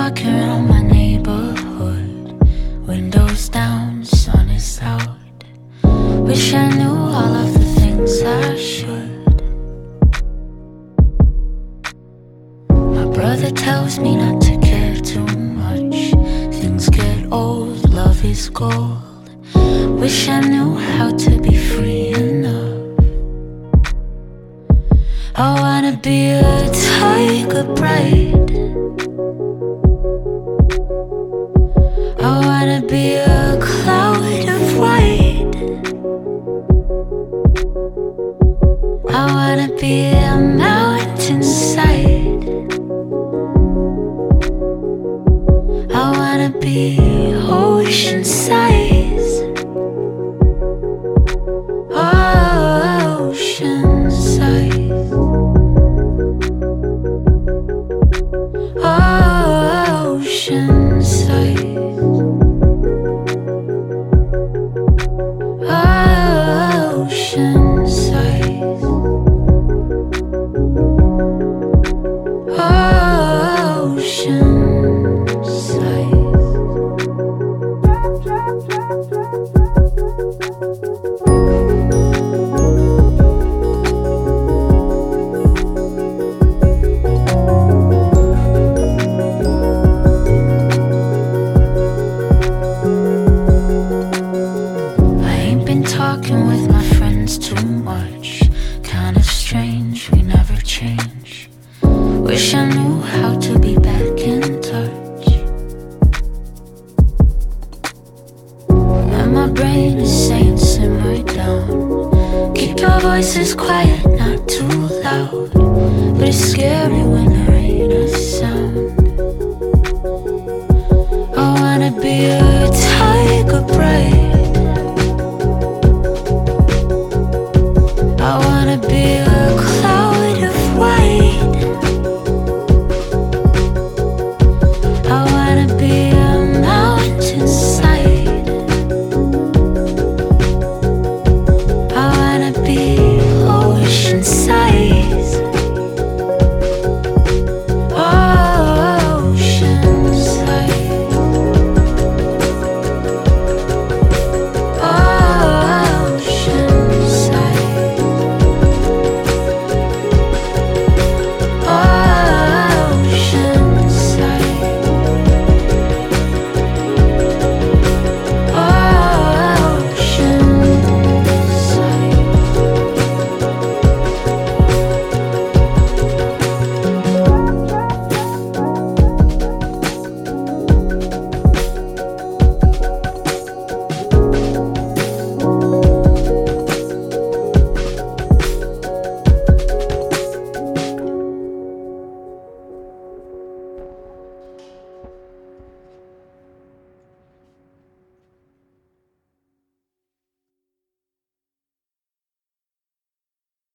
walking around my neighborhood, windows down, sun is out. Wish I knew all of the things I should. My brother tells me not to care too much. Things get old, love is gold. Wish I knew how to be free enough. I wanna be a tiger bride. I wanna be a cloud of white. I wanna be a mountainside. I wanna be ocean size. Ocean size. Ocean size. Ocean size. Ocean size. Talking with my friends too much, kind of strange, we never change. Wish I knew how to be back in touch. And my brain is saying simmer down. Keep your voices quiet, not too loud. But it's scary when there ain't a sound. I wanna be a